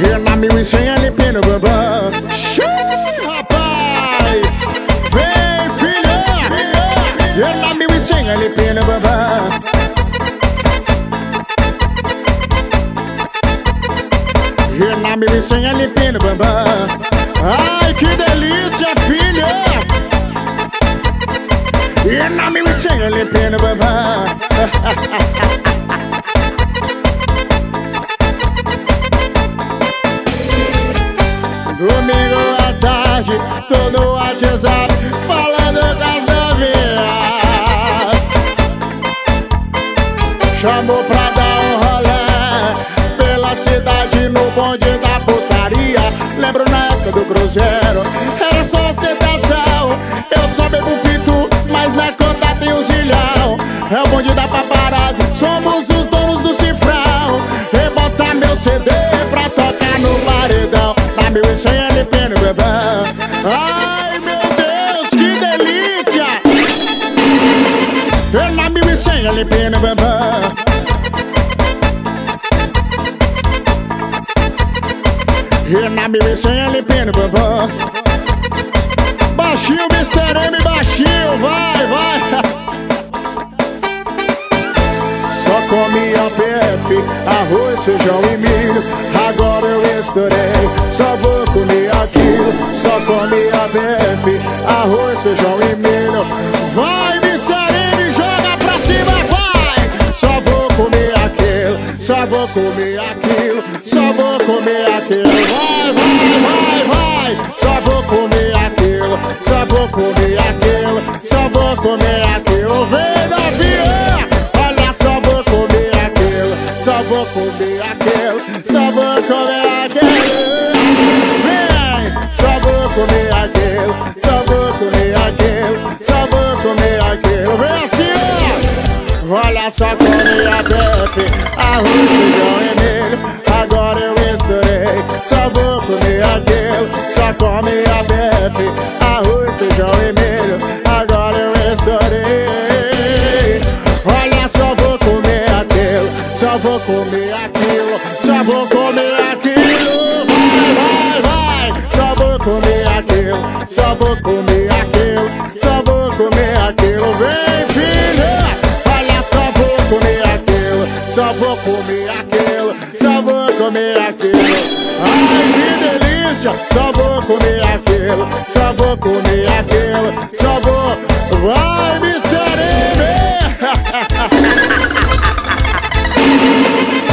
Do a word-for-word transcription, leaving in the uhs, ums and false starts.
Rena mil e cem L P no bambam. Xiii, rapaz! Vem, filha! Rena mil e cem L P no bambam. Rena mil e cem L P no bambam. Ai, que delícia, filha! Rena mil e cem L P no bambam. Domingo à tarde, tô no WhatsApp falando das novinhas. Chamou pra dar um rolê pela cidade no bonde da putaria. Lembro na época do cruzeiro, era só ostentação. Eu só bebo pito, mas na conta tem um zilhão. É o bonde da paparazzi, somos os donos do cifrão. Rebota meu C D pra tocar no paredão. Na mil e cem L P no bebão. Ai, meu Deus, que delícia! Na mil e cem L P no bebão. Na mil e cem L P no bebão. Baixinho, mister M, baixinho, vai, vai. Só comia P F, arroz, feijão e milho. Agora eu estourei, só vou comer aquilo. Só comia P F, arroz, feijão e milho. Vai, mister M, joga pra cima, vai. Só vou comer aquilo, só vou comer aquilo. Só vou comer aquilo, vai, vai, vai, vai. Só vou comer aquilo, só vou comer aquilo. Só vou comer aquilo, vem novinha. Olha, só vou comer aquilo, só vou comer aquilo. Só vou comer aquilo. Vem, só vou comer aquilo, só vou comer aquilo. Só vou comer aquilo, vem assim, ó. Olha só, comia P F, arroz, feijão e milho. Agora eu estourei, só vou comer aquilo. Só comia P F, arroz, feijão e milho. Agora eu estourei. Olha, só vou comer aquilo, só vou comer aquilo. Só vou comer aquilo, vai, vai, vai. Só vou comer aquilo, só vou comer aquilo. Só vou comer aquilo, vem filha. Olha, só vou comer aquilo, só vou comer aquilo. Só vou comer aquilo. Ai, que delícia. Só vou comer aquilo, só vou comer aquilo. Só vou, vai, mister M.